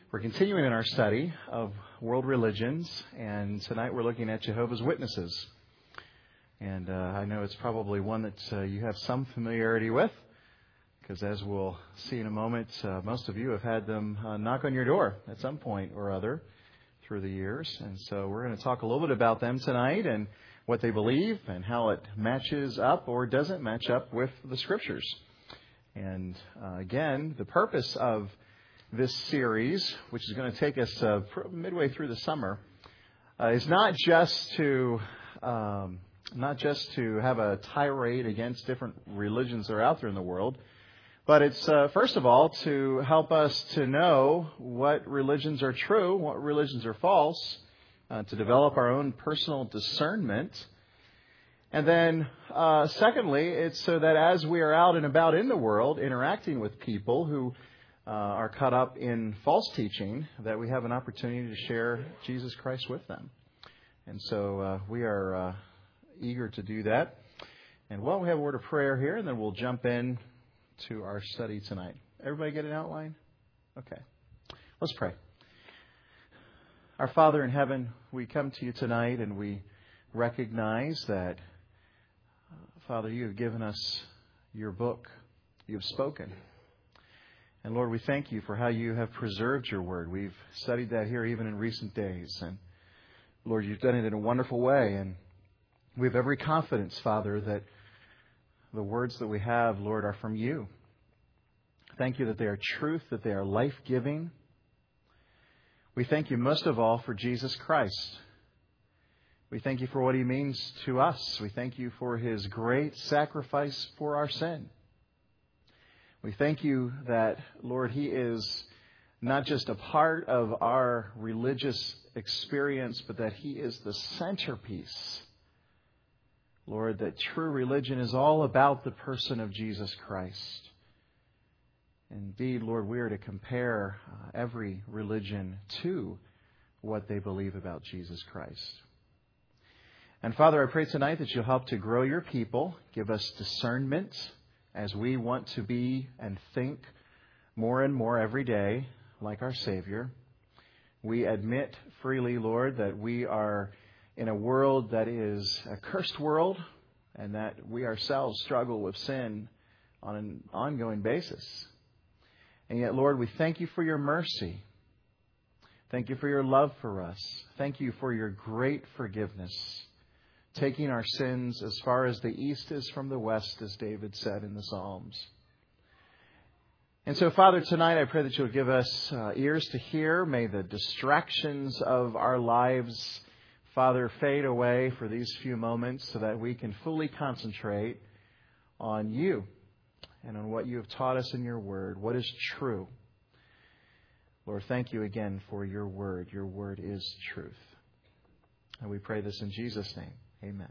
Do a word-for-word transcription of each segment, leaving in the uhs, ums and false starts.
We're continuing in our study of world religions, and tonight we're looking at Jehovah's Witnesses. And uh, I know it's probably one that uh, you have some familiarity with, because as we'll see in a moment, uh, most of you have had them uh, knock on your door at some point or other through the years. And so we're going to talk a little bit about them tonight and what they believe and how it matches up or doesn't match up with the Scriptures. And uh, again, the purpose of this series, which is going to take us uh, midway through the summer, uh, is not just to um, not just to have a tirade against different religions that are out there in the world, but it's uh, first of all to help us to know what religions are true, what religions are false, uh, to develop our own personal discernment. And then, uh, secondly, it's so that as we are out and about in the world, interacting with people who uh, are caught up in false teaching, that we have an opportunity to share Jesus Christ with them. And so uh, we are uh, eager to do that. And well, we have a word of prayer here, and then we'll jump in to our study tonight. Everybody get an outline? Okay. Let's pray. Our Father in heaven, we come to you tonight, and we recognize that Father, you have given us your book. You have spoken. And Lord, we thank you for how you have preserved your word. We've studied that here even in recent days. And Lord, you've done it in a wonderful way. And we have every confidence, Father, that the words that we have, Lord, are from you. Thank you that they are truth, that they are life-giving. We thank you most of all for Jesus Christ. We thank you for what he means to us. We thank you for his great sacrifice for our sin. We thank you that, Lord, he is not just a part of our religious experience, but that he is the centerpiece. Lord, that true religion is all about the person of Jesus Christ. Indeed, Lord, we are to compare uh, every religion to what they believe about Jesus Christ. And Father, I pray tonight that you'll help to grow your people, give us discernment as we want to be and think more and more every day like our Savior. We admit freely, Lord, that we are in a world that is a cursed world and that we ourselves struggle with sin on an ongoing basis. And yet, Lord, we thank you for your mercy. Thank you for your love for us. Thank you for your great forgiveness, taking our sins as far as the east is from the west, as David said in the Psalms. And so, Father, tonight I pray that you'll give us uh, ears to hear. May the distractions of our lives, Father, fade away for these few moments so that we can fully concentrate on you and on what you have taught us in your word, what is true. Lord, thank you again for your word. Your word is truth. And we pray this in Jesus' name. Amen.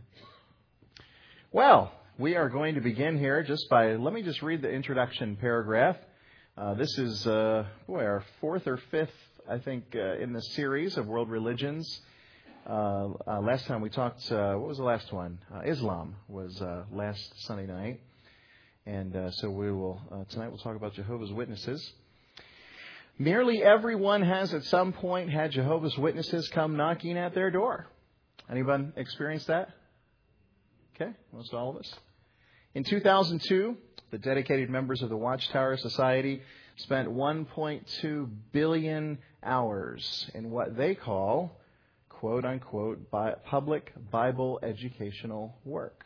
Well, we are going to begin here just by, let me just read the introduction paragraph. Uh, this is, uh, boy, our fourth or fifth, I think, uh, in the series of world religions. Uh, uh, last time we talked, uh, what was the last one? Uh, Islam was uh, last Sunday night. And uh, so we will, uh, tonight we'll talk about Jehovah's Witnesses. Nearly everyone has at some point had Jehovah's Witnesses come knocking at their door. Anyone experienced that? Okay, most all of us. In two thousand two, the dedicated members of the Watchtower Society spent one point two billion hours in what they call, quote unquote, bi- public Bible educational work.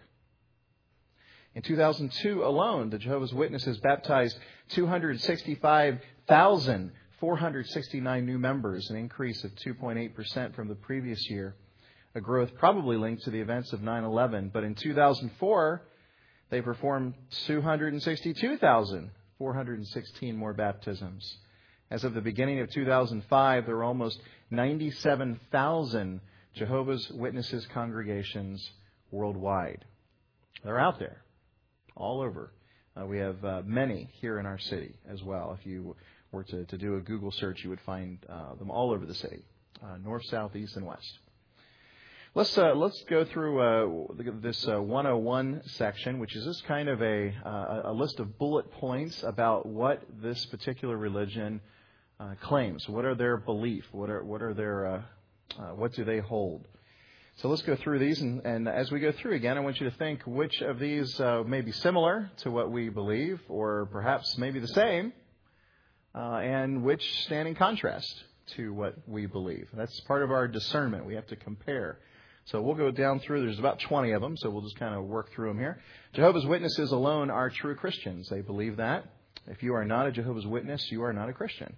In two thousand two alone, the Jehovah's Witnesses baptized two hundred sixty-five thousand four hundred sixty-nine new members, an increase of two point eight percent from the previous year. A growth probably linked to the events of nine eleven. But in two thousand four, they performed two hundred sixty-two thousand four hundred sixteen more baptisms. As of the beginning of two thousand five, there were almost ninety-seven thousand Jehovah's Witnesses congregations worldwide. They're out there, all over. Uh, we have uh, many here in our city as well. If you were to, to do a Google search, you would find uh, them all over the city, uh, north, south, east, and west. Let's uh, let's go through uh, this uh, one oh one section, which is just kind of a uh, a list of bullet points about what this particular religion uh, claims? What are their belief? What are what are their uh, uh, what do they hold? So let's go through these, and, and as we go through again, I want you to think which of these uh, may be similar to what we believe, or perhaps maybe the same, uh, and which stand in contrast to what we believe. That's part of our discernment. We have to compare. So we'll go down through. There's about twenty of them, so we'll just kind of work through them here. Jehovah's Witnesses alone are true Christians. They believe that. If you are not a Jehovah's Witness, you are not a Christian.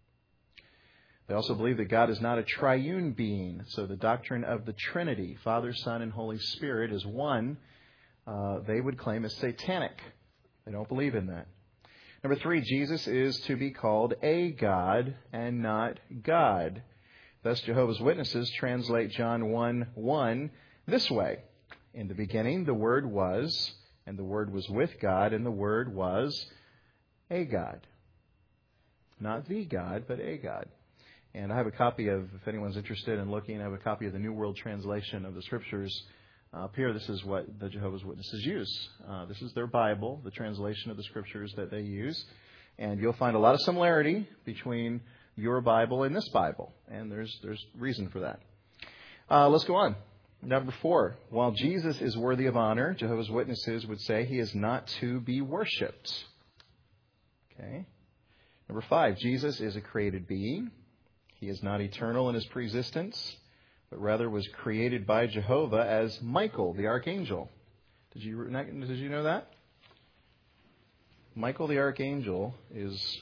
They also believe that God is not a triune being. So the doctrine of the Trinity, Father, Son, and Holy Spirit, is one uh, they would claim is satanic. They don't believe in that. Number three, Jesus is to be called a God and not God. Thus, Jehovah's Witnesses translate John one one this way. In the beginning, the Word was, and the Word was with God, and the Word was a God. Not the God, but a God. And I have a copy of, if anyone's interested in looking, I have a copy of the New World Translation of the Scriptures. Uh, up here, this is what the Jehovah's Witnesses use. Uh, this is their Bible, the translation of the Scriptures that they use. And you'll find a lot of similarity between your Bible and this Bible. And there's there's reason for that. Uh, let's go on. Number four, while Jesus is worthy of honor, Jehovah's Witnesses would say he is not to be worshipped. Okay. Number five, Jesus is a created being. He is not eternal in his preexistence, but rather was created by Jehovah as Michael, the archangel. Did you did you know that? Michael the archangel is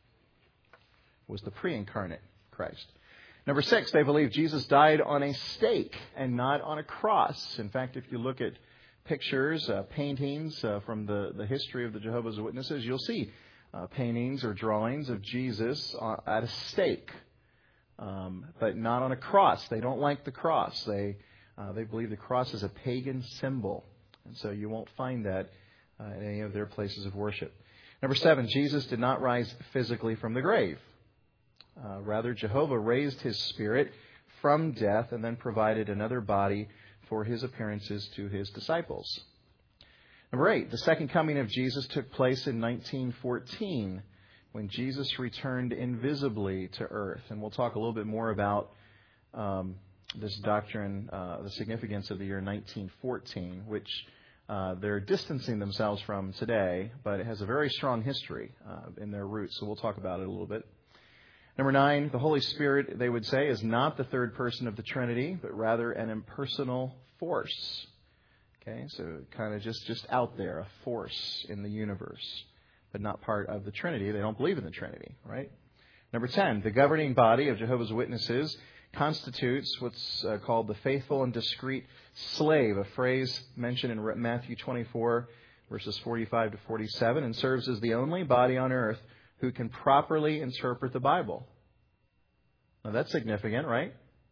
was the pre-incarnate Christ. Number six, they believe Jesus died on a stake and not on a cross. In fact, if you look at pictures, uh, paintings uh, from the, the history of the Jehovah's Witnesses, you'll see uh, paintings or drawings of Jesus uh, at a stake. Um, but not on a cross. They don't like the cross. They uh, they believe the cross is a pagan symbol. And so you won't find that uh, in any of their places of worship. Number seven, Jesus did not rise physically from the grave. Uh, rather, Jehovah raised his spirit from death and then provided another body for his appearances to his disciples. Number eight, the second coming of Jesus took place in nineteen fourteen. When Jesus returned invisibly to earth. And we'll talk a little bit more about um, this doctrine, uh, the significance of the year nineteen fourteen, which uh, they're distancing themselves from today, but it has a very strong history uh, in their roots. So we'll talk about it a little bit. Number nine, the Holy Spirit, they would say, is not the third person of the Trinity, but rather an impersonal force. Okay, so kind of just, just out there, a force in the universe. But not part of the Trinity. They don't believe in the Trinity, right? Number ten, the governing body of Jehovah's Witnesses constitutes what's uh, called the faithful and discreet slave, a phrase mentioned in Matthew twenty-four, verses forty-five to forty-seven, and serves as the only body on earth who can properly interpret the Bible. Now that's significant, right?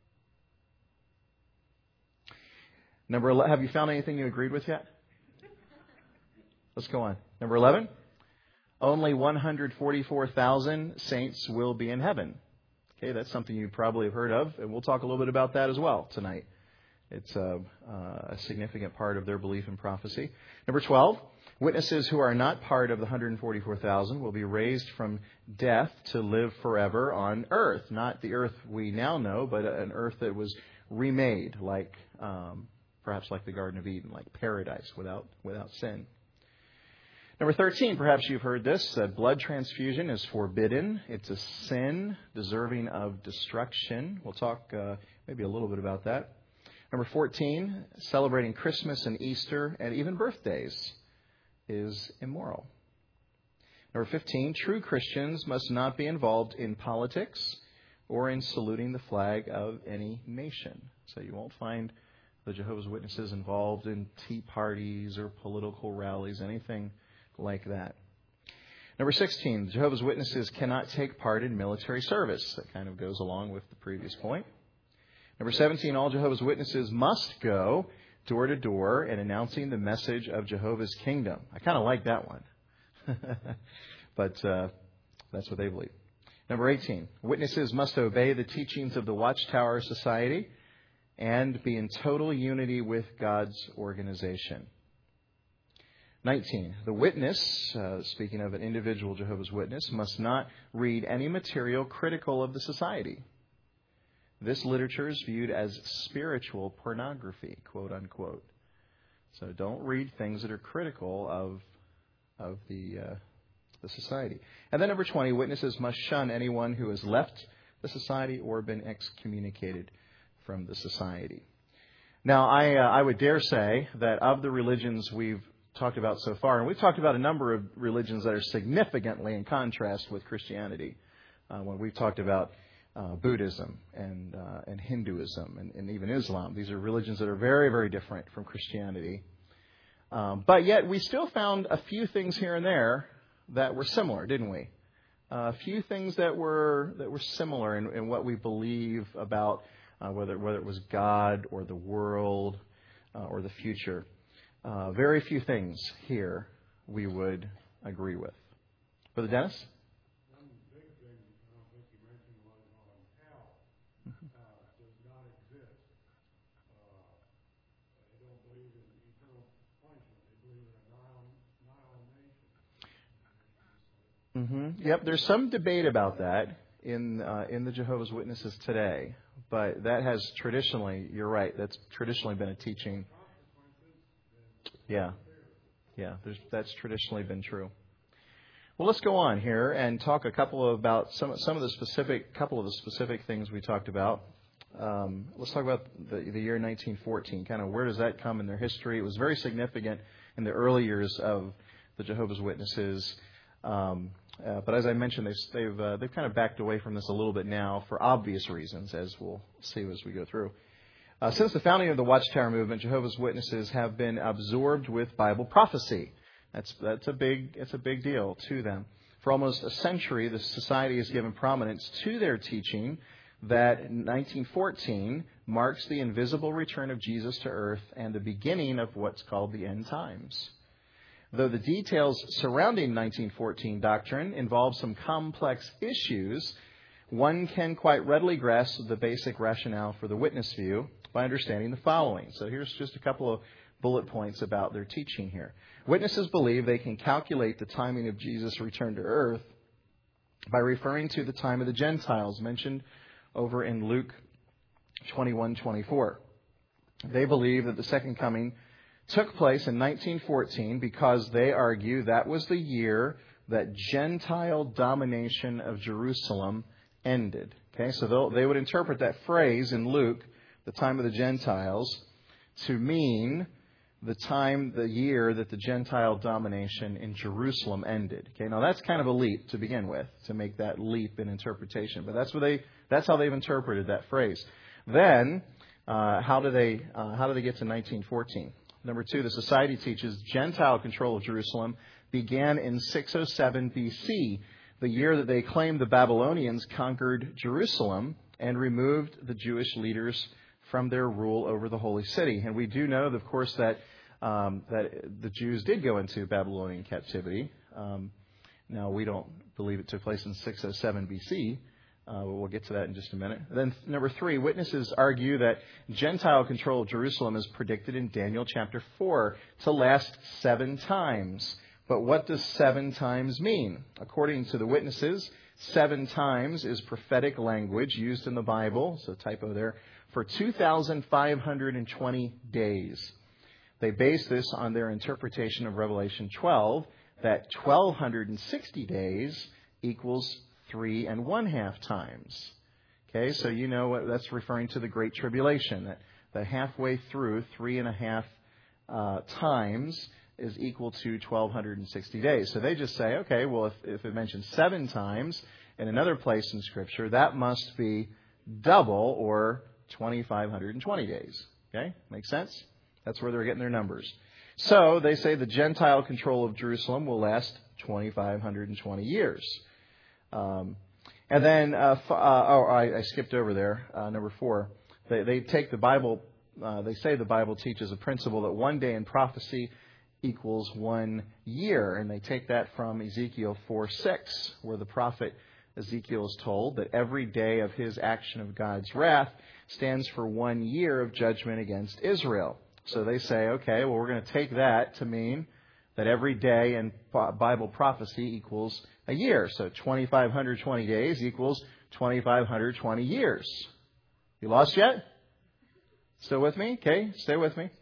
Number eleven, have you found anything you agreed with yet? Let's go on. Number eleven. Only one hundred forty-four thousand saints will be in heaven. Okay, that's something you probably have heard of, and we'll talk a little bit about that as well tonight. It's a, a significant part of their belief in prophecy. Number twelve, witnesses who are not part of the one hundred forty-four thousand will be raised from death to live forever on earth. Not the earth we now know, but an earth that was remade, like um, perhaps like the Garden of Eden, like paradise without without sin. Number thirteen, perhaps you've heard this, that blood transfusion is forbidden. It's a sin deserving of destruction. We'll talk uh, maybe a little bit about that. Number fourteen, celebrating Christmas and Easter and even birthdays is immoral. Number fifteen, true Christians must not be involved in politics or in saluting the flag of any nation. So you won't find the Jehovah's Witnesses involved in tea parties or political rallies, anything like that. Number sixteen, Jehovah's Witnesses cannot take part in military service. That kind of goes along with the previous point. Number seventeen, all Jehovah's Witnesses must go door to door and announcing the message of Jehovah's kingdom. I kind of like that one. but uh, that's what they believe. Number eighteen, witnesses must obey the teachings of the Watchtower Society and be in total unity with God's organization. nineteen. The witness, uh, speaking of an individual Jehovah's Witness, must not read any material critical of the society. This literature is viewed as spiritual pornography, quote unquote. So don't read things that are critical of of the uh, the society. And then number twenty, witnesses must shun anyone who has left the society or been excommunicated from the society. Now, I uh, I would dare say that of the religions we've talked about so far, and we've talked about a number of religions that are significantly in contrast with Christianity. Uh, when we've talked about uh, Buddhism and uh, and Hinduism and, and even Islam, these are religions that are very, very different from Christianity. Um, but yet, we still found a few things here and there that were similar, didn't we? Uh, a few things that were that were similar in, in what we believe about uh, whether whether it was God or the world uh, or the future. Uh, very few things here we would agree with. Brother Dennis? One big thing I don't think you mentioned was on hell uh, does not exist. Uh, they don't believe in eternal punishment. They believe in annihilation. Mm-hmm. Yep, there's some debate about that in uh, in the Jehovah's Witnesses today, but that has traditionally, you're right, that's traditionally been a teaching. Yeah, yeah, there's, that's traditionally been true. Well, let's go on here and talk a couple of about some some of the specific couple of the specific things we talked about. Um, let's talk about the, the year nineteen fourteen. Kind of where does that come in their history? It was very significant in the early years of the Jehovah's Witnesses. Um, uh, but as I mentioned, they've they've, uh, they've kind of backed away from this a little bit now for obvious reasons, as we'll see as we go through. Uh, since the founding of the Watchtower movement, Jehovah's Witnesses have been absorbed with Bible prophecy. That's that's a big it's a big deal to them. For almost a century, the society has given prominence to their teaching that nineteen fourteen marks the invisible return of Jesus to earth and the beginning of what's called the end times. Though the details surrounding nineteen fourteen doctrine involve some complex issues, one can quite readily grasp the basic rationale for the witness view by understanding the following. So here's just a couple of bullet points about their teaching here. Witnesses believe they can calculate the timing of Jesus' return to earth by referring to the time of the Gentiles mentioned over in Luke twenty-one twenty-four. They believe that the second coming took place in nineteen fourteen because they argue that was the year that Gentile domination of Jerusalem ended. Okay, so they would interpret that phrase in Luke, the time of the Gentiles, to mean the time, the year that the Gentile domination in Jerusalem ended. Okay, now that's kind of a leap to begin with, to make that leap in interpretation. But that's what they, that's how they've interpreted that phrase. Then, uh, how do they, uh, how do they get to nineteen fourteen? Number two, the society teaches Gentile control of Jerusalem began in six oh seven B C, the year that they claimed the Babylonians conquered Jerusalem and removed the Jewish leaders from their rule over the holy city. And we do know, of course, that um, that the Jews did go into Babylonian captivity. Um, now, we don't believe it took place in six oh seven B C. Uh, we'll get to that in just a minute. Then, number three, witnesses argue that Gentile control of Jerusalem is predicted in Daniel chapter four to last seven times. But what does seven times mean? According to the witnesses, seven times is prophetic language used in the Bible, so typo there, for two thousand five hundred twenty days. They base this on their interpretation of Revelation twelve, that one thousand two hundred sixty days equals three and one half times. Okay, so you know what that's referring to, the Great Tribulation, that the halfway through, three and a half uh, times is equal to one thousand two hundred sixty days. So they just say, okay, well, if, if it mentions seven times in another place in Scripture, that must be double, or two thousand five hundred twenty days. Okay, makes sense? That's where they're getting their numbers. So they say the Gentile control of Jerusalem will last two thousand five hundred twenty years. Um, and then, uh, f- uh, oh, I, I skipped over there, uh, number four. They, they take the Bible, uh, they say the Bible teaches a principle that one day in prophecy equals one year. And they take that from Ezekiel four six, where the prophet Ezekiel is told that every day of his action of God's wrath stands for one year of judgment against Israel. So they say, okay, well, we're going to take that to mean that every day in Bible prophecy equals a year. So two thousand five hundred twenty days equals two thousand five hundred twenty years. You lost yet? Still with me? Okay, stay with me.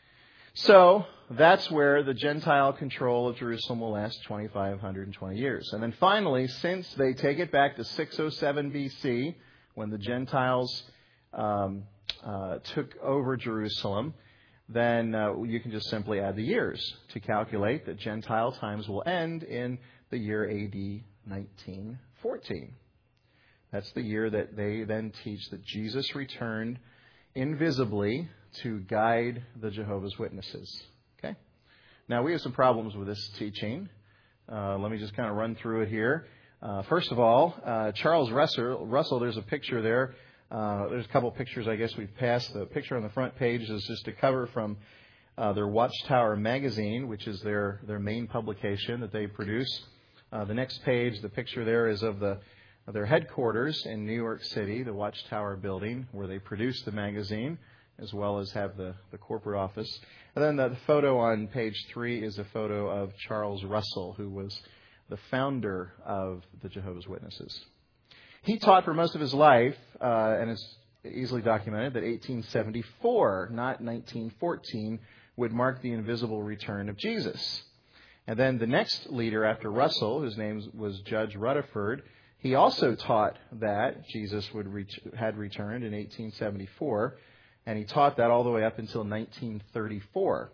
So that's where the Gentile control of Jerusalem will last two thousand five hundred twenty years. And then finally, since they take it back to six oh seven B C, when the Gentiles um, uh, took over Jerusalem, then uh, you can just simply add the years to calculate that Gentile times will end in the year A D nineteen fourteen. That's the year that they then teach that Jesus returned invisibly to guide the Jehovah's Witnesses. Okay? Now, we have some problems with this teaching. Uh, let me just kind of run through it here. Uh, first of all, uh, Charles Russell, Russell, there's a picture there. Uh, there's a couple of pictures, I guess, we've passed. The picture on the front page is just a cover from uh, their Watchtower magazine, which is their, their main publication that they produce. Uh, the next page, the picture there is of the of their headquarters in New York City, the Watchtower building, where they produce the magazine, as well as have the, the corporate office. And then the, the photo on page three is a photo of Charles Russell, who was the founder of the Jehovah's Witnesses. He taught for most of his life, uh, and it's easily documented, that eighteen seventy-four, not nineteen fourteen, would mark the invisible return of Jesus. And then the next leader after Russell, whose name was Judge Rutherford, he also taught that Jesus would reach, had returned in eighteen seventy-four, and he taught that all the way up until nineteen thirty-four.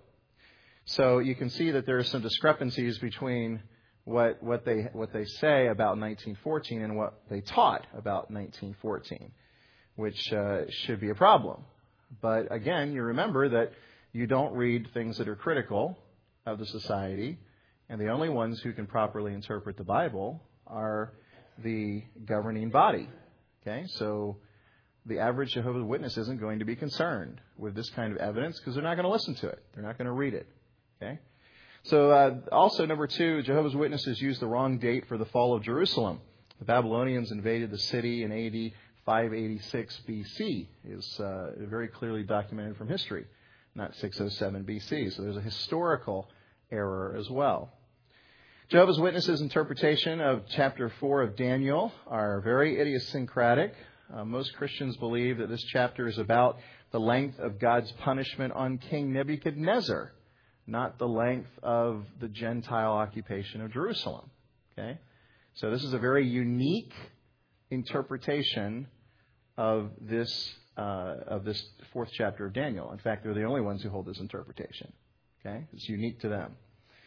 So you can see that there are some discrepancies between what what they what they say about nineteen fourteen and what they taught about nineteen fourteen, which uh, should be a problem. But again, you remember that you don't read things that are critical of the society, and the only ones who can properly interpret the Bible are the governing body. Okay, so the average Jehovah's Witness isn't going to be concerned with this kind of evidence because they're not going to listen to it. They're not going to read it. Okay. So uh, also, number two, Jehovah's Witnesses used the wrong date for the fall of Jerusalem. The Babylonians invaded the city in A D five eighty-six B C. Is uh, very clearly documented from history, not six oh seven B C. So there's a historical error as well. Jehovah's Witnesses' interpretation of chapter four of Daniel are very idiosyncratic. Uh, most Christians believe that this chapter is about the length of God's punishment on King Nebuchadnezzar, not the length of the Gentile occupation of Jerusalem. Okay? So this is a very unique interpretation of this uh, of this fourth chapter of Daniel. In fact, they're the only ones who hold this interpretation. Okay? It's unique to them.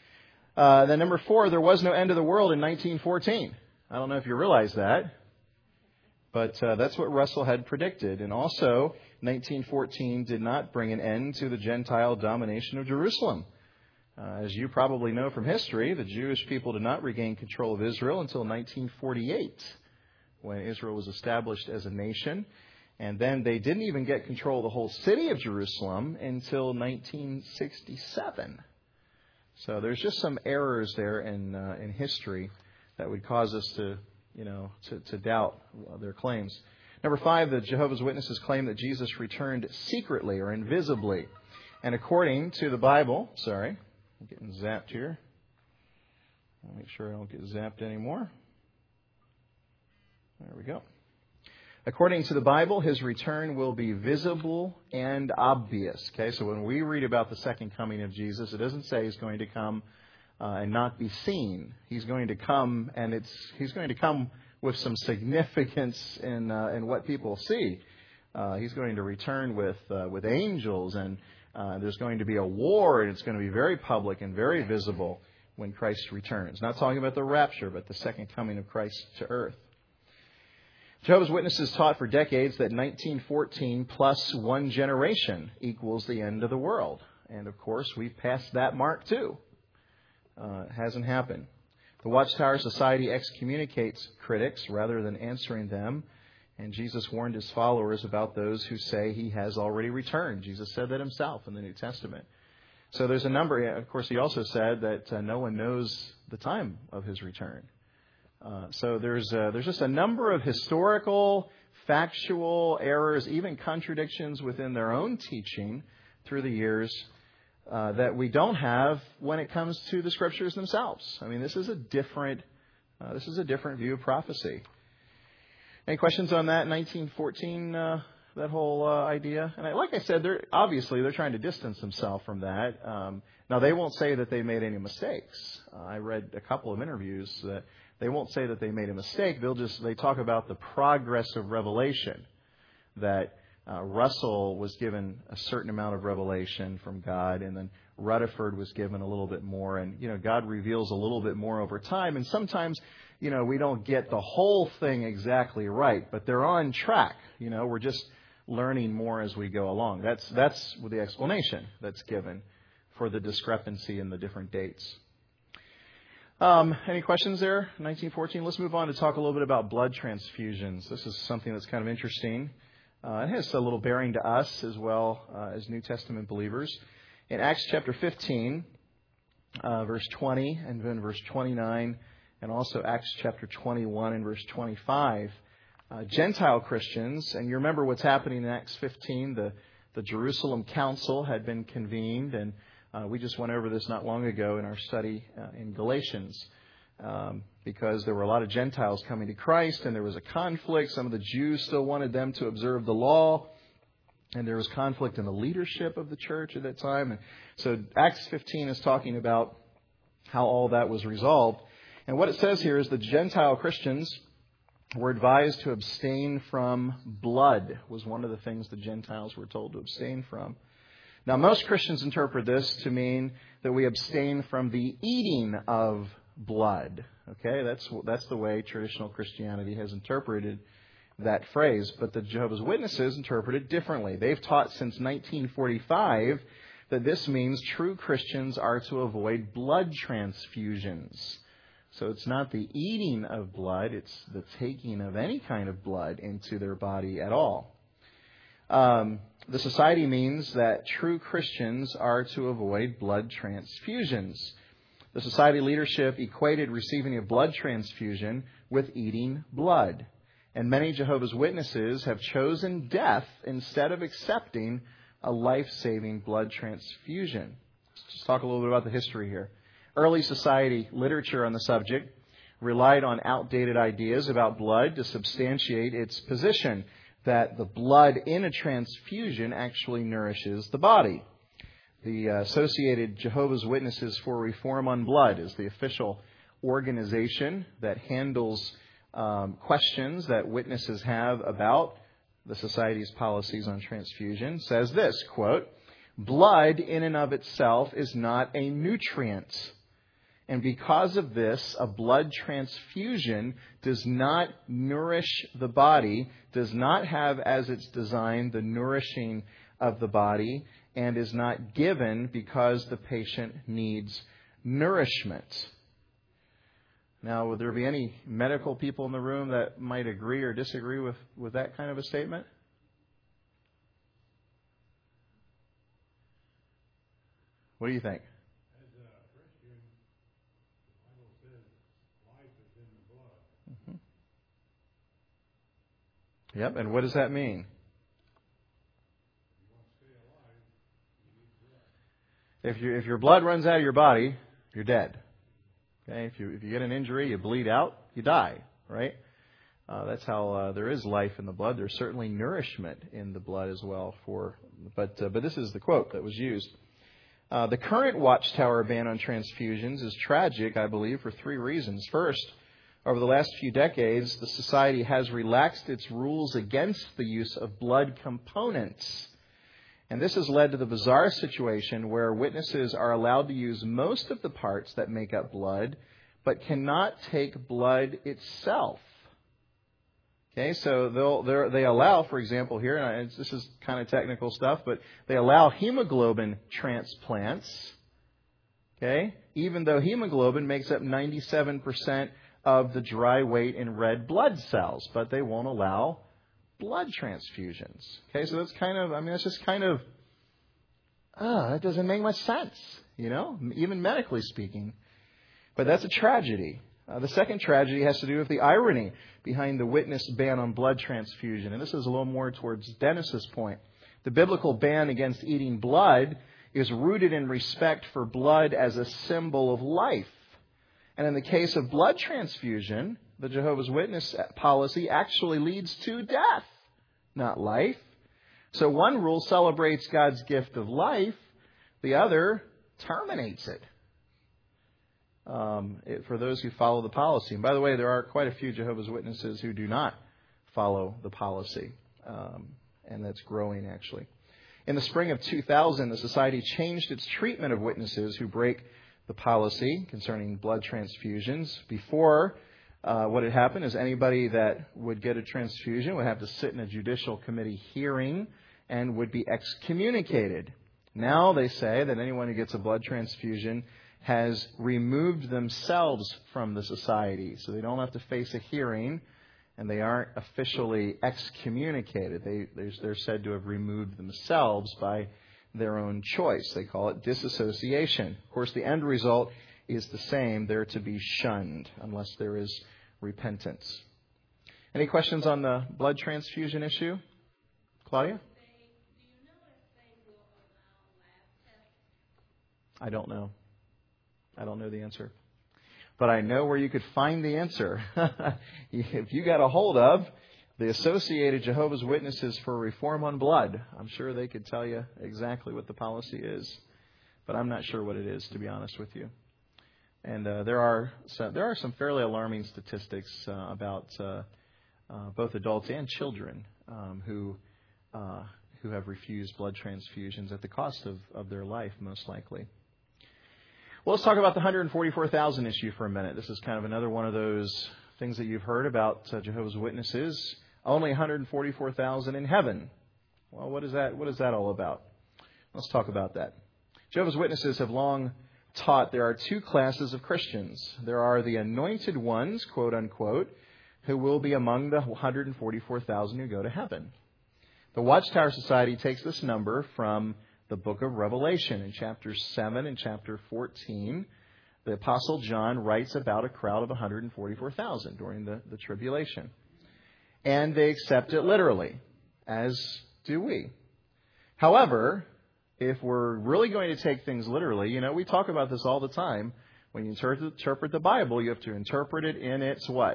Uh, then number four, there was no end of the world in nineteen fourteen. I don't know if you realize that, but uh, that's what Russell had predicted. And also, nineteen fourteen did not bring an end to the Gentile domination of Jerusalem. Uh, as you probably know from history, the Jewish people did not regain control of Israel until nineteen forty-eight, when Israel was established as a nation. And then they didn't even get control of the whole city of Jerusalem until nineteen sixty-seven. So there's just some errors there in uh, in history that would cause us to, you know, to, to doubt their claims. Number five, the Jehovah's Witnesses claim that Jesus returned secretly or invisibly. And according to the Bible, sorry, I'm getting zapped here. I'll make sure I don't get zapped anymore. There we go. According to the Bible, his return will be visible and obvious. Okay, so when we read about the second coming of Jesus, it doesn't say he's going to come uh, and not be seen. He's going to come, and it's he's going to come with some significance in uh, in what people see. Uh, he's going to return with uh, with angels, and uh, there's going to be a war, and it's going to be very public and very visible when Christ returns. Not talking about the rapture, but the second coming of Christ to earth. Jehovah's Witnesses taught for decades that nineteen fourteen plus one generation equals the end of the world. And, of course, we've passed that mark, too. Uh, it hasn't happened. The Watchtower Society excommunicates critics rather than answering them. And Jesus warned his followers about those who say he has already returned. Jesus said that himself in the New Testament. So there's a number. Of course, he also said that uh, no one knows the time of his return. Uh, so there's uh, there's just a number of historical, factual errors, even contradictions within their own teaching through the years uh, that we don't have when it comes to the Scriptures themselves. I mean, this is a different, uh, this is a different view of prophecy. Any questions on that nineteen fourteen, uh, that whole uh, idea? And I, like I said, they're obviously they're trying to distance themselves from that. Um, now, they won't say that they made any mistakes. Uh, I read a couple of interviews that they won't say that they made a mistake. They'll just they talk about the progress of revelation, that uh, Russell was given a certain amount of revelation from God, and then Rutherford was given a little bit more, and you know God reveals a little bit more over time, and sometimes. You know, we don't get the whole thing exactly right, but they're on track. You know, we're just learning more as we go along. That's that's the explanation that's given for the discrepancy in the different dates. Um, any questions there? nineteen fourteen. Let's move on to talk a little bit about blood transfusions. This is something that's kind of interesting. Uh, it has a little bearing to us as well uh, as New Testament believers. In Acts chapter fifteen, uh, verse twenty, and then verse twenty-nine. And also Acts chapter twenty-one and verse twenty-five. Uh, Gentile Christians, and you remember what's happening in Acts fifteen, the, the Jerusalem Council had been convened, and uh, we just went over this not long ago in our study uh, in Galatians, um, because there were a lot of Gentiles coming to Christ, and there was a conflict. Some of the Jews still wanted them to observe the law, and there was conflict in the leadership of the church at that time. And so Acts fifteen is talking about how all that was resolved. And what it says here is the Gentile Christians were advised to abstain from blood, was one of the things the Gentiles were told to abstain from. Now, most Christians interpret this to mean that we abstain from the eating of blood. Okay, that's that's the way traditional Christianity has interpreted that phrase. But the Jehovah's Witnesses interpret it differently. They've taught since nineteen forty-five that this means true Christians are to avoid blood transfusions. So it's not the eating of blood, it's the taking of any kind of blood into their body at all. Um, the society means that true Christians are to avoid blood transfusions. The society leadership equated receiving a blood transfusion with eating blood. And many Jehovah's Witnesses have chosen death instead of accepting a life-saving blood transfusion. Let's just talk a little bit about the history here. Early society literature on the subject relied on outdated ideas about blood to substantiate its position that the blood in a transfusion actually nourishes the body. The Associated Jehovah's Witnesses for Reform on Blood is the official organization that handles um, questions that witnesses have about the Society's policies on transfusion. Says this, quote, "Blood in and of itself is not a nutrient. And because of this, a blood transfusion does not nourish the body, does not have as its design the nourishing of the body, and is not given because the patient needs nourishment." Now, would there be any medical people in the room that might agree or disagree with, with that kind of a statement? What do you think? Yep, and what does that mean? If you if your blood runs out of your body, you're dead. Okay, if you if you get an injury, you bleed out, you die. Right? Uh, that's how uh, there is life in the blood. There's certainly nourishment in the blood as well. For but uh, but this is the quote that was used. Uh, the current Watchtower ban on transfusions is tragic, I believe, for three reasons. First, over the last few decades, the Society has relaxed its rules against the use of blood components. And this has led to the bizarre situation where witnesses are allowed to use most of the parts that make up blood, but cannot take blood itself. Okay, so they'll, they allow, for example, here, and this is kind of technical stuff, but they allow hemoglobin transplants, okay, even though hemoglobin makes up ninety-seven percent of the dry weight in red blood cells, but they won't allow blood transfusions. Okay, so that's kind of, I mean, that's just kind of, ah, oh, that doesn't make much sense, you know, even medically speaking. But that's a tragedy. Uh, the second tragedy has to do with the irony behind the witness ban on blood transfusion. And this is a little more towards Dennis's point. The biblical ban against eating blood is rooted in respect for blood as a symbol of life. And in the case of blood transfusion, the Jehovah's Witness policy actually leads to death, not life. So one rule celebrates God's gift of life. The other terminates it. Um, it for those who follow the policy. And by the way, there are quite a few Jehovah's Witnesses who do not follow the policy. Um, and that's growing, actually. In the spring of two thousand, the Society changed its treatment of witnesses who break the policy concerning blood transfusions. Before, uh, what had happened is anybody that would get a transfusion would have to sit in a judicial committee hearing and would be excommunicated. Now they say that anyone who gets a blood transfusion has removed themselves from the society, so they don't have to face a hearing, and they aren't officially excommunicated. They, they're said to have removed themselves by their own choice. They call it disassociation. Of course, the end result is the same. They're to be shunned unless there is repentance. Any questions on the blood transfusion issue? Claudia? I don't know. I don't know the answer. But I know where you could find the answer. If you got a hold of the Associated Jehovah's Witnesses for Reform on Blood, I'm sure they could tell you exactly what the policy is. But I'm not sure what it is, to be honest with you. And uh, there are some, there are some fairly alarming statistics uh, about uh, uh, both adults and children um, who uh, who have refused blood transfusions at the cost of, of their life, most likely. Well, let's talk about the one hundred forty-four thousand issue for a minute. This is kind of another one of those things that you've heard about uh, Jehovah's Witnesses. Only one hundred forty-four thousand in heaven. Well, what is that? What is that all about? Let's talk about that. Jehovah's Witnesses have long taught there are two classes of Christians. There are the anointed ones, quote unquote, who will be among the one hundred forty-four thousand who go to heaven. The Watchtower Society takes this number from the book of Revelation. In chapter seven and chapter fourteen, the Apostle John writes about a crowd of one hundred forty-four thousand during the, the tribulation. And they accept it literally, as do we. However, if we're really going to take things literally, you know, we talk about this all the time. When you interpret the Bible, you have to interpret it in its what?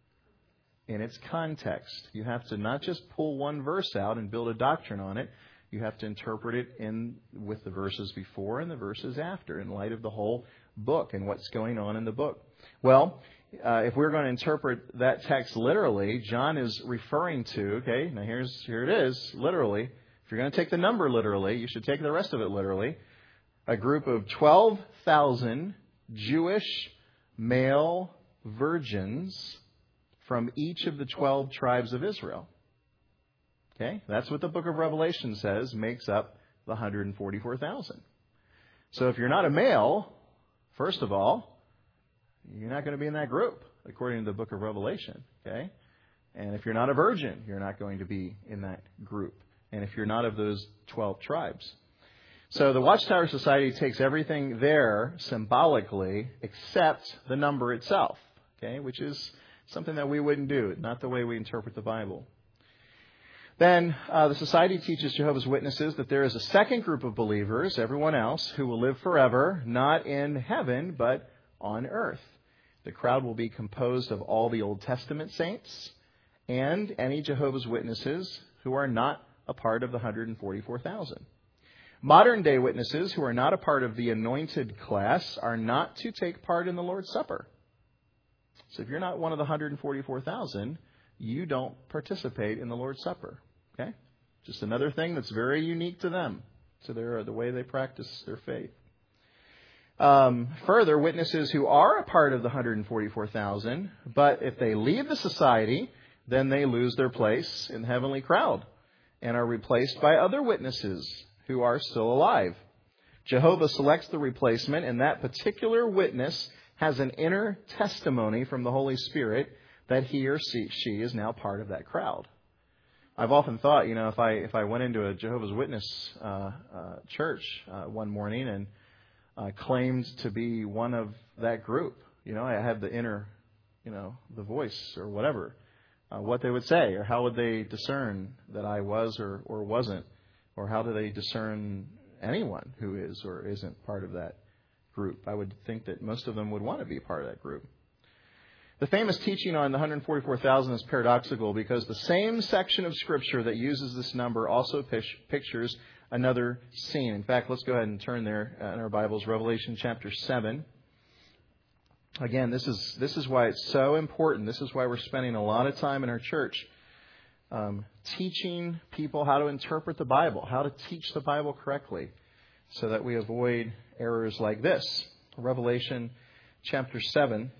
In its context. You have to not just pull one verse out and build a doctrine on it. You have to interpret it in with the verses before and the verses after, in light of the whole book and what's going on in the book. Well, uh, if we're going to interpret that text literally, John is referring to, okay, now here's here it is, literally. If you're going to take the number literally, you should take the rest of it literally. A group of twelve thousand Jewish male virgins from each of the twelve tribes of Israel. Okay, that's what the book of Revelation says makes up the one hundred forty-four thousand. So if you're not a male, first of all, you're not going to be in that group, according to the book of Revelation. Okay, and if you're not a virgin, you're not going to be in that group. And if you're not of those twelve tribes. So the Watchtower Society takes everything there symbolically except the number itself, okay, which is something that we wouldn't do, not the way we interpret the Bible. Then uh, the Society teaches Jehovah's Witnesses that there is a second group of believers, everyone else, who will live forever, not in heaven, but on earth. The crowd will be composed of all the Old Testament saints and any Jehovah's Witnesses who are not a part of the one hundred forty-four thousand. Modern day witnesses who are not a part of the anointed class are not to take part in the Lord's Supper. So if you're not one of the one hundred forty-four thousand, you don't participate in the Lord's Supper. Okay? Just another thing that's very unique to them, to their the way they practice their faith. Um, further, witnesses who are a part of the one hundred forty-four thousand, but if they leave the society, then they lose their place in the heavenly crowd and are replaced by other witnesses who are still alive. Jehovah selects the replacement, and that particular witness has an inner testimony from the Holy Spirit that he or she is now part of that crowd. I've often thought, you know, if I if I went into a Jehovah's Witness uh, uh, church uh, one morning and uh, claimed to be one of that group, you know, I had the inner, you know, the voice or whatever, uh, what they would say, or how would they discern that I was or, or wasn't, or how do they discern anyone who is or isn't part of that group. I would think that most of them would want to be part of that group. The famous teaching on the one hundred forty-four thousand is paradoxical because the same section of Scripture that uses this number also pictures another scene. In fact, let's go ahead and turn there in our Bibles, Revelation chapter seven. Again, this is this is why it's so important. This is why we're spending a lot of time in our church um, teaching people how to interpret the Bible, how to teach the Bible correctly, so that we avoid errors like this. Revelation chapter seven.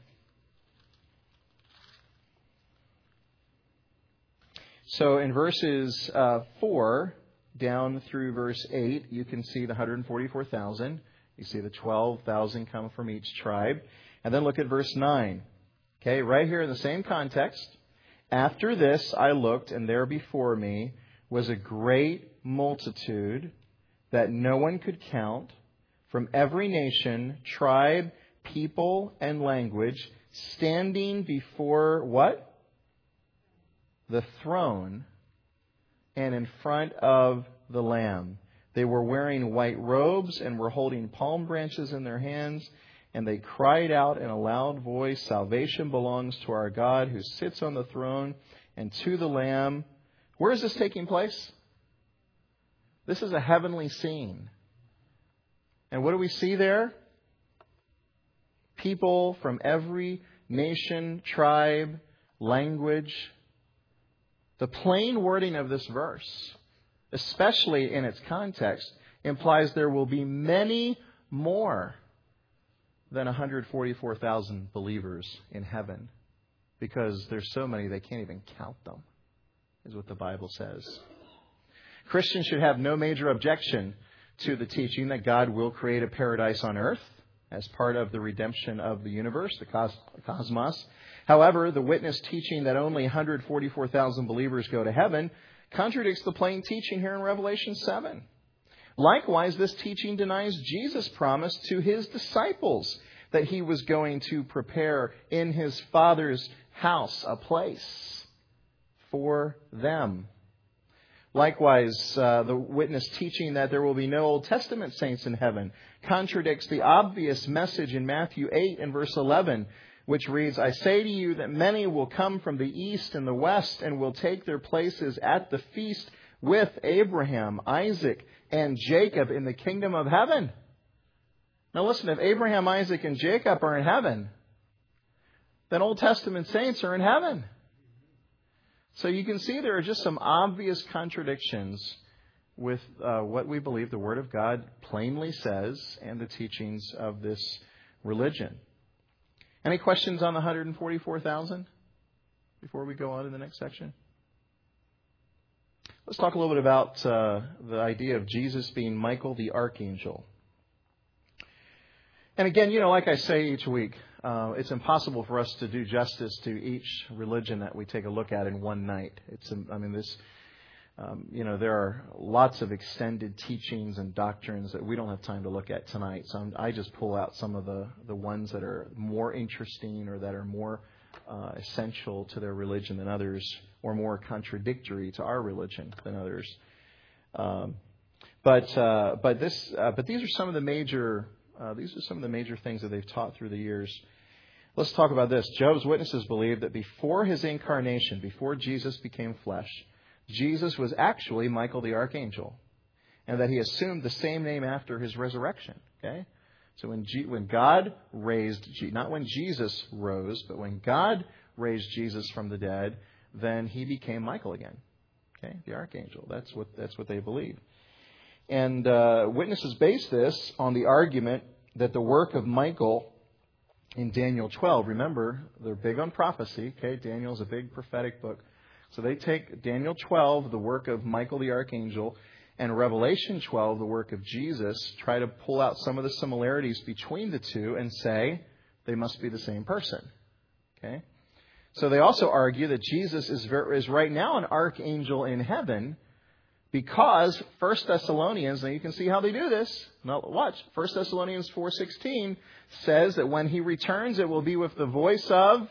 So in verses uh, four down through verse eight, you can see the one hundred forty-four thousand. You see the twelve thousand come from each tribe. And then look at verse nine. Okay, right here in the same context. After this I looked, and there before me was a great multitude that no one could count, from every nation, tribe, people, and language, standing before what? The throne and in front of the Lamb. They were wearing white robes and were holding palm branches in their hands, and they cried out in a loud voice, "Salvation belongs to our God who sits on the throne and to the Lamb." Where is this taking place? This is a heavenly scene. And what do we see there? People from every nation, tribe, language. The plain wording of this verse, especially in its context, implies there will be many more than one hundred forty-four thousand believers in heaven, because there's so many they can't even count them, is what the Bible says. Christians should have no major objection to the teaching that God will create a paradise on earth as part of the redemption of the universe, the cos- cosmos. However, the witness teaching that only one hundred forty-four thousand believers go to heaven contradicts the plain teaching here in Revelation seven. Likewise, this teaching denies Jesus' promise to his disciples that he was going to prepare in his Father's house a place for them. Likewise, uh, the witness teaching that there will be no Old Testament saints in heaven contradicts the obvious message in Matthew eight and verse eleven, which reads, "I say to you that many will come from the east and the west and will take their places at the feast with Abraham, Isaac, and Jacob in the kingdom of heaven." Now listen, if Abraham, Isaac, and Jacob are in heaven, then Old Testament saints are in heaven. So you can see there are just some obvious contradictions with uh, what we believe the Word of God plainly says and the teachings of this religion. Any questions on the one hundred forty-four thousand before we go on to the next section? Let's talk a little bit about uh, the idea of Jesus being Michael the Archangel. And again, you know, like I say each week, uh, it's impossible for us to do justice to each religion that we take a look at in one night. It's, I mean, this, um, you know, there are lots of extended teachings and doctrines that we don't have time to look at tonight. So I'm, I just pull out some of the, the ones that are more interesting or that are more uh, essential to their religion than others, or more contradictory to our religion than others. Um, but uh, but this uh, but these are some of the major. Uh, these are some of the major things that they've taught through the years. Let's talk about this. Jehovah's Witnesses believe that before his incarnation, before Jesus became flesh, Jesus was actually Michael the Archangel, and that he assumed the same name after his resurrection. Okay, so when G- when God raised, G- not when Jesus rose, but when God raised Jesus from the dead, then he became Michael again. Okay, the Archangel. That's what that's what they believe. And uh, witnesses base this on the argument that the work of Michael in Daniel twelve, remember, they're big on prophecy. Okay, Daniel's a big prophetic book. So they take Daniel twelve, the work of Michael the Archangel, and Revelation twelve, the work of Jesus, try to pull out some of the similarities between the two and say they must be the same person. Okay, so they also argue that Jesus is, ver- is right now an archangel in heaven, because First Thessalonians, and you can see how they do this. Now watch. First Thessalonians four sixteen says that when he returns, it will be with the voice of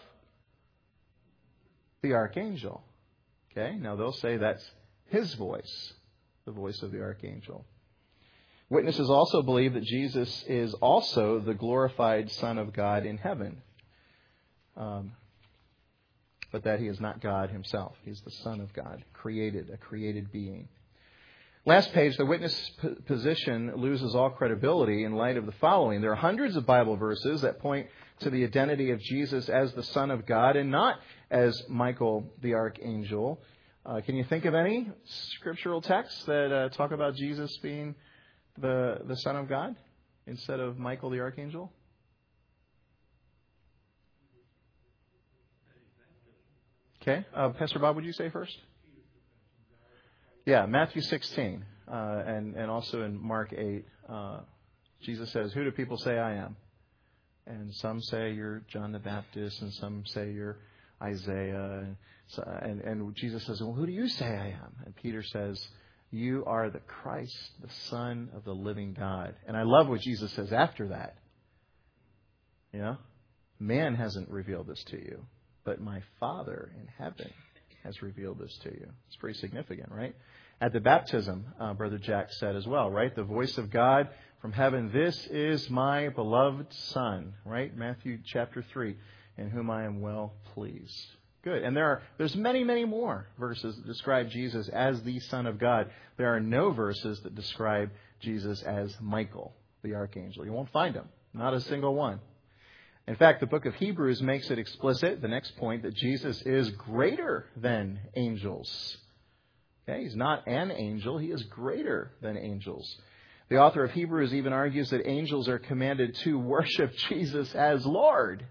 the archangel. Okay, now they'll say that's his voice, the voice of the archangel. Witnesses also believe that Jesus is also the glorified Son of God in heaven, um, but that he is not God himself. He's the Son of God, created, a created being. Last page, the witness p- position loses all credibility in light of the following. There are hundreds of Bible verses that point to the identity of Jesus as the Son of God and not as Michael the archangel. Uh, can you think of any scriptural texts that uh, talk about Jesus being the, the Son of God instead of Michael the archangel? Okay. Uh, Pastor Bob, would you say first? Yeah, Matthew sixteen, uh, and, and also in Mark eight, uh, Jesus says, "Who do people say I am?" And some say you're John the Baptist, and some say you're Isaiah. And, so, and, and Jesus says, "Well, who do you say I am?" And Peter says, "You are the Christ, the Son of the living God." And I love what Jesus says after that. You know, man hasn't revealed this to you, but my Father in heaven has revealed this to you. It's pretty significant, right? At the baptism, uh, Brother Jack said as well, right? The voice of God from heaven, "This is my beloved Son," right? Matthew chapter three, "in whom I am well pleased." Good. And there are there's many, many more verses that describe Jesus as the Son of God. There are no verses that describe Jesus as Michael, the archangel. You won't find them. Not a single one. In fact, the book of Hebrews makes it explicit, the next point, that Jesus is greater than angels. Okay, he's not an angel, he is greater than angels. The author of Hebrews even argues that angels are commanded to worship Jesus as Lord.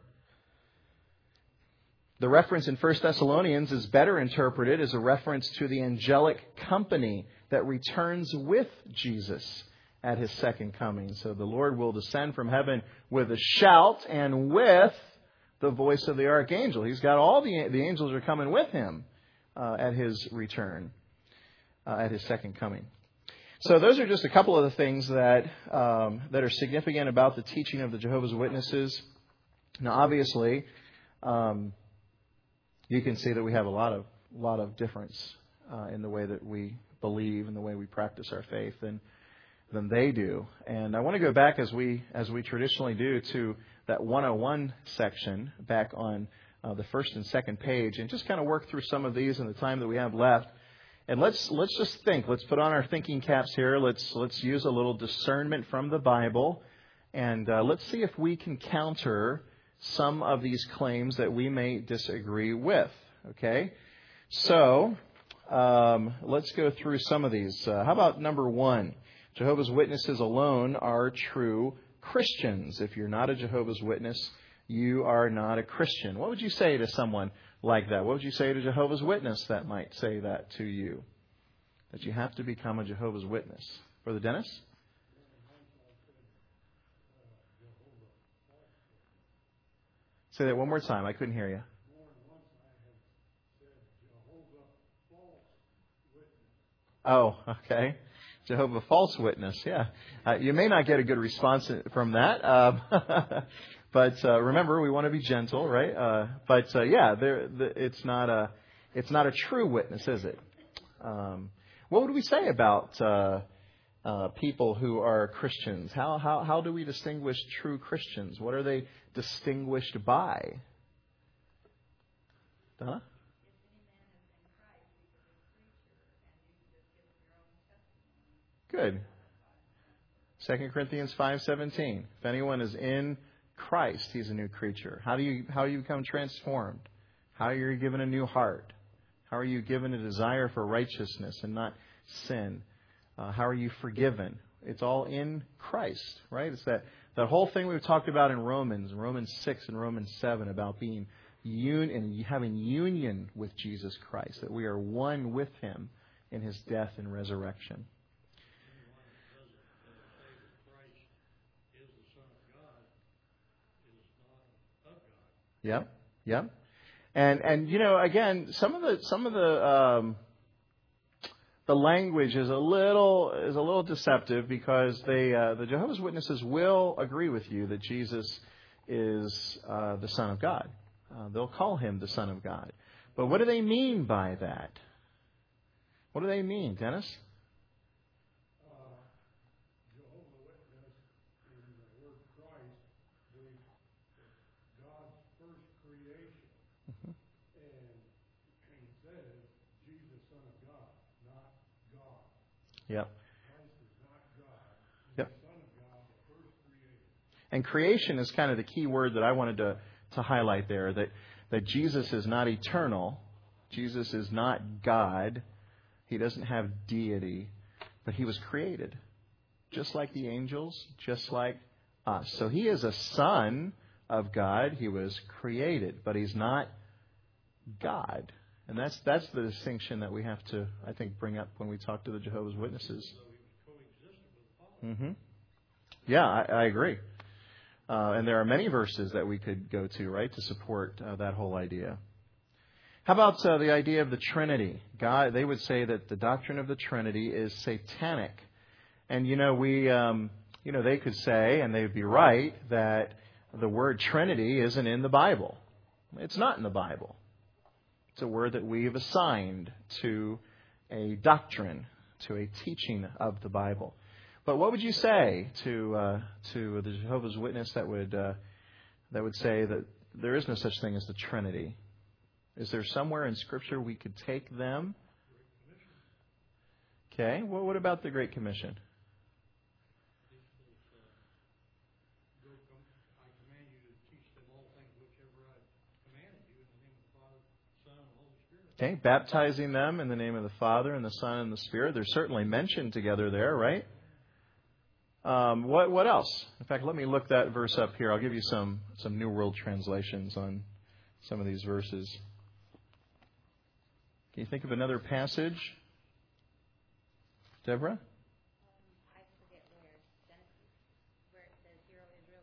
The reference in First Thessalonians is better interpreted as a reference to the angelic company that returns with Jesus at his second coming. So the Lord will descend from heaven with a shout and with the voice of the archangel. He's got all the the angels are coming with him uh, at his return, uh, at his second coming. So those are just a couple of the things that um, that are significant about the teaching of the Jehovah's Witnesses. Now, obviously, um, you can see that we have a lot of lot of difference uh, in the way that we believe and the way we practice our faith and than they do. And I want to go back, as we as we traditionally do, to that one oh one section back on uh, the first and second page, and just kind of work through some of these in the time that we have left. And let's let's just think. Let's put on our thinking caps here. Let's let's use a little discernment from the Bible, and uh, let's see if we can counter some of these claims that we may disagree with. Okay, so um, let's go through some of these. Uh, how about number one? Jehovah's Witnesses alone are true Christians. If you're not a Jehovah's Witness, you are not a Christian. What would you say to someone like that? What would you say to a Jehovah's Witness that might say that to you? That you have to become a Jehovah's Witness. Brother Dennis? Say that one more time. I couldn't hear you. Oh, okay. Jehovah False Witness, yeah. Uh, you may not get a good response from that, um, but uh, remember, we want to be gentle, right? Uh, but uh, yeah, there, the, it's not a it's not a true witness, is it? Um, what would we say about uh, uh, people who are Christians? How how how do we distinguish true Christians? What are they distinguished by? Donna? Good. Second Corinthians five seventeen. If anyone is in Christ, he's a new creature. How do you how do you become transformed? How are you given a new heart? How are you given a desire for righteousness and not sin? Uh, how are you forgiven? It's all in Christ, right? It's that, that whole thing we've talked about in Romans, Romans six and Romans seven, about being un- and having union with Jesus Christ, that we are one with Him in His death and resurrection. Yep, yep. And and you know, again, some of the some of the um, the language is a little is a little deceptive, because they uh, the Jehovah's Witnesses will agree with you that Jesus is uh, the Son of God. Uh, they'll call Him the Son of God. But what do they mean by that? What do they mean, Dennis? Uh, Yep. Christ is not God. He's Yep. the Son of God, the first created. And creation is kind of the key word that I wanted to, to highlight there, that, that Jesus is not eternal. Jesus is not God. He doesn't have deity, but He was created, just like the angels, just like us. So He is a son of God. He was created, but He's not God. And that's that's the distinction that we have to, I think, bring up when we talk to the Jehovah's Witnesses. Mm-hmm. Yeah, I, I agree. Uh, and there are many verses that we could go to, right, to support uh, that whole idea. How about uh, the idea of the Trinity? God, they would say that the doctrine of the Trinity is satanic. And, you know, we, um, you know, they could say, and they would be right, that the word Trinity isn't in the Bible. It's not in the Bible. It's a word that we've assigned to a doctrine, to a teaching of the Bible. But what would you say to uh, to the Jehovah's Witness that would uh, that would say that there is no such thing as the Trinity? Is there somewhere in Scripture we could take them? Okay. Well, what about the Great Commission? Okay, baptizing them in the name of the Father and the Son and the Spirit. They're certainly mentioned together there, right? Um, what what else? In fact, let me look that verse up here. I'll give you some, some New World translations on some of these verses. Can you think of another passage? Deborah? Um, I forget where. Genesis, where it says, "Hear, O Israel,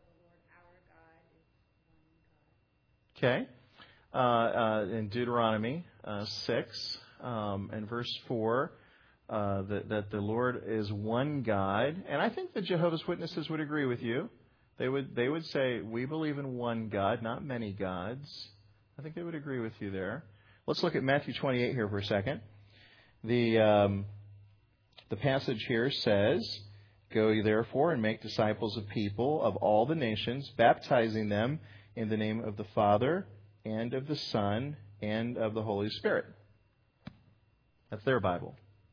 the Lord our God is one God." Okay. Uh, uh, in Deuteronomy uh, six um, and verse four, uh, that, that the Lord is one God. And I think the Jehovah's Witnesses would agree with you. They would they would say, we believe in one God, not many gods. I think they would agree with you there. Let's look at Matthew twenty-eight here for a second. The, um, the passage here says, "Go ye therefore and make disciples of people of all the nations, baptizing them in the name of the Father and of the Son, and of the Holy Spirit." That's their Bible.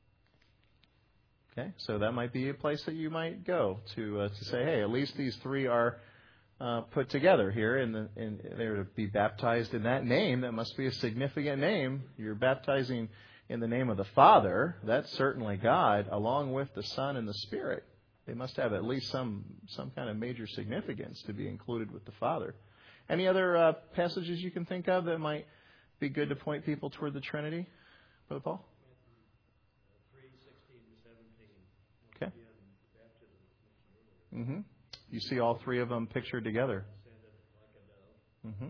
Okay, so that might be a place that you might go to uh, to say, hey, at least these three are uh, put together here, and the, in, they're to be baptized in that name. That must be a significant name. You're baptizing in the name of the Father. That's certainly God, along with the Son and the Spirit. They must have at least some some kind of major significance to be included with the Father. Any other uh, passages you can think of that might be good to point people toward the Trinity, Brother Paul? three, sixteen to seventeen. Okay. Mm-hmm. You see all three of them pictured together. Mm-hmm.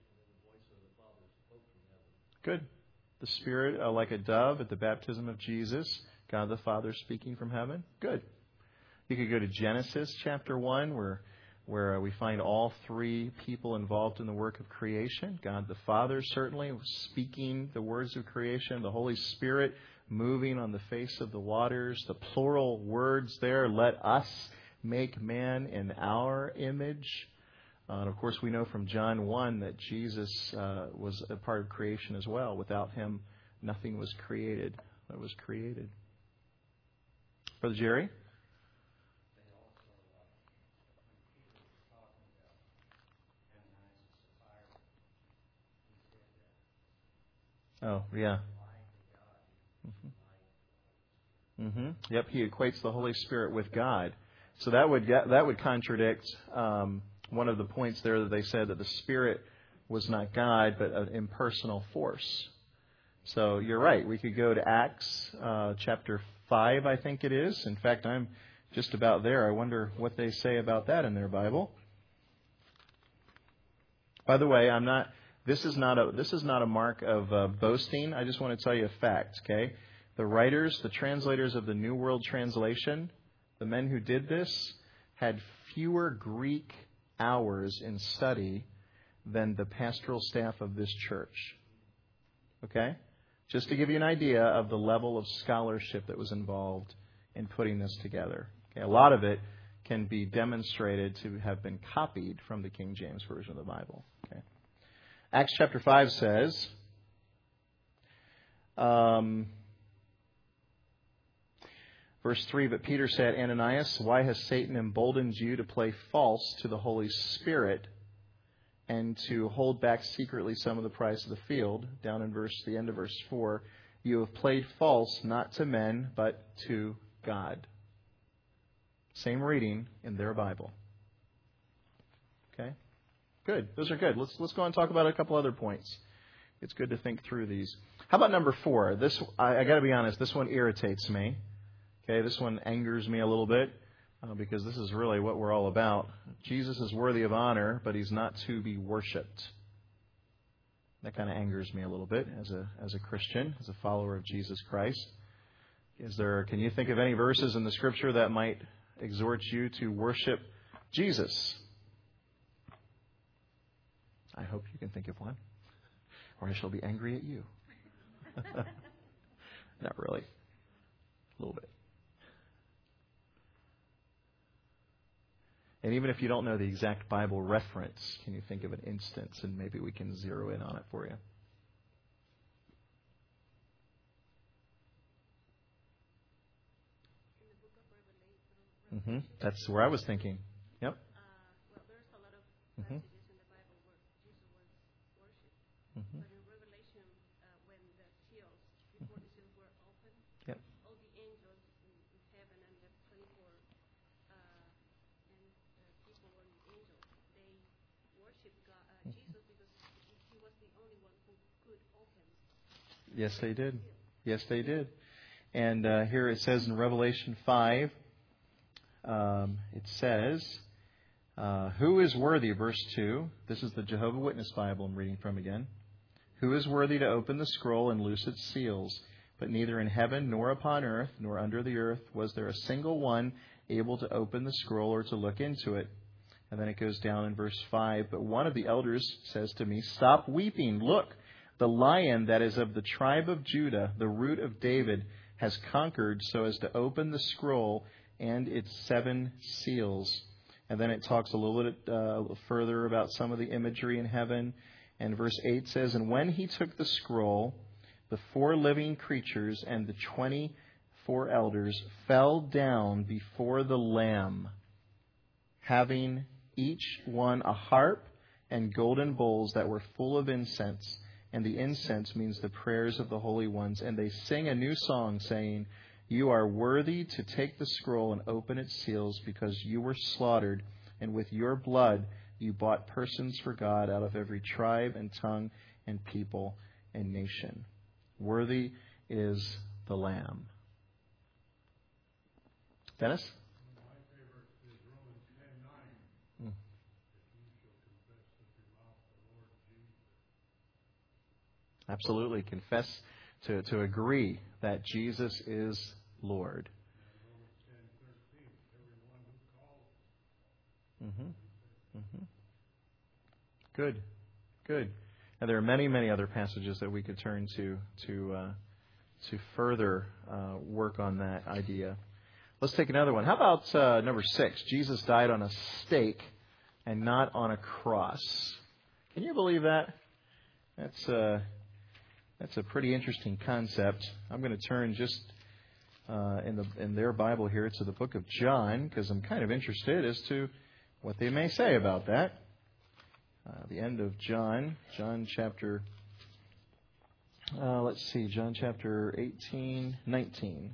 Good. The Spirit uh, like a dove at the baptism of Jesus. God the Father speaking from heaven. Good. You could go to Genesis chapter one, where where we find all three people involved in the work of creation. God the Father certainly speaking the words of creation. The Holy Spirit moving on the face of the waters. The plural words there, "Let us make man in our image." Uh, and of course, we know from John one that Jesus uh, was a part of creation as well. Without Him, nothing was created that was created. Brother Jerry? Oh, yeah. Mm-hmm. Mm-hmm. Yep, he equates the Holy Spirit with God. So that would that would contradict um, one of the points there that they said that the Spirit was not God, but an impersonal force. So you're right. We could go to Acts uh, chapter five, I think it is. In fact, I'm just about there. I wonder what they say about that in their Bible. By the way, I'm not. This is not a this is not a mark of uh, boasting. I just want to tell you a fact. Okay, the writers, the translators of the New World Translation, the men who did this, had fewer Greek hours in study than the pastoral staff of this church. Okay, just to give you an idea of the level of scholarship that was involved in putting this together. Okay, a lot of it can be demonstrated to have been copied from the King James Version of the Bible. Okay. Acts chapter five says, um, Verse three, but Peter said, Ananias, why has Satan emboldened you to play false to the Holy Spirit and to hold back secretly some of the price of the field? Down in verse the end of verse four, you have played false not to men, but to God. Same reading in their Bible. Okay? Good. Those are good. Let's let's go on and talk about a couple other points. It's good to think through these. How about number four? This I, I got to be honest. This one irritates me. Okay, this one angers me a little bit uh, because this is really what we're all about. Jesus is worthy of honor, but He's not to be worshipped. That kind of angers me a little bit as a as a Christian, as a follower of Jesus Christ. Is there? Can you think of any verses in the Scripture that might exhort you to worship Jesus? I hope you can think of one, or I shall be angry at you. Not really. A little bit. And even if you don't know the exact Bible reference, can you think of an instance and maybe we can zero in on it for you? In the book of Revelation, Mm-hmm. That's where I was thinking. Yep. uh, well, there's a lot of Mm-hmm. passages in the Bible where Jesus was worshipped. Mm-hmm. But in Revelation, uh, when the seals, before the seals were opened, Yep. all the angels in, in heaven and the twenty-four uh, and uh, people were angels, they worshipped God, uh, Jesus because he was the only one who could open. Yes, they did. Yes, they did. And uh, here it says in Revelation five, um, it says, uh, who is worthy, verse two, this is the Jehovah's Witness Bible I'm reading from again. Who is worthy to open the scroll and loose its seals? But neither in heaven nor upon earth nor under the earth was there a single one able to open the scroll or to look into it. And then it goes down in verse five. But one of the elders says to me, stop weeping. Look, the Lion that is of the tribe of Judah, the root of David, has conquered so as to open the scroll and its seven seals. And then it talks a little bit uh, further about some of the imagery in heaven. And verse eight says, and when he took the scroll, the four living creatures and the twenty-four elders fell down before the Lamb, having each one a harp and golden bowls that were full of incense. And the incense means the prayers of the holy ones. And they sing a new song, saying, you are worthy to take the scroll and open its seals, because you were slaughtered, and with your blood you bought persons for God out of every tribe and tongue and people and nation. Worthy is the Lamb. Dennis? My favorite is Romans ten nine. Mm. If you shall confess with your mouth the Lord Jesus. Absolutely. Confess to, to agree that Jesus is Lord. And Romans ten thirteen, everyone who calls. Mm-hmm. Mm-hmm. Good. Good. And there are many, many other passages that we could turn to to uh, to further uh, work on that idea. Let's take another one. How about uh, number six? Jesus died on a stake and not on a cross. Can you believe that? That's uh, that's a pretty interesting concept. I'm going to turn just uh, in the in their Bible here to the book of John, because I'm kind of interested as to what they may say about that. Uh, the end of John, John chapter, uh, let's see, John chapter eighteen, nineteen.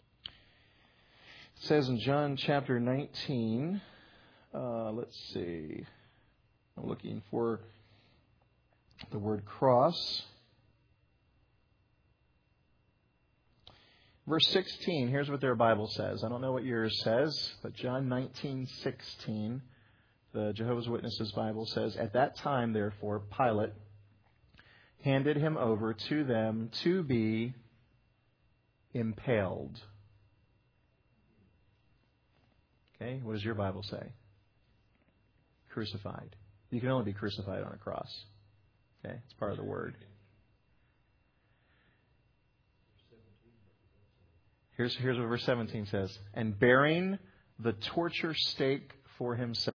It says in John chapter nineteen, uh, let's see, I'm looking for the word cross. Verse sixteen, here's what their Bible says. I don't know what yours says, but John nineteen sixteen, the Jehovah's Witnesses Bible says, at that time, therefore, Pilate handed him over to them to be impaled. Okay, what does your Bible say? Crucified. You can only be crucified on a cross. Okay, it's part of the word. Here's, here's what verse seventeen says. And bearing the torture stake for himself.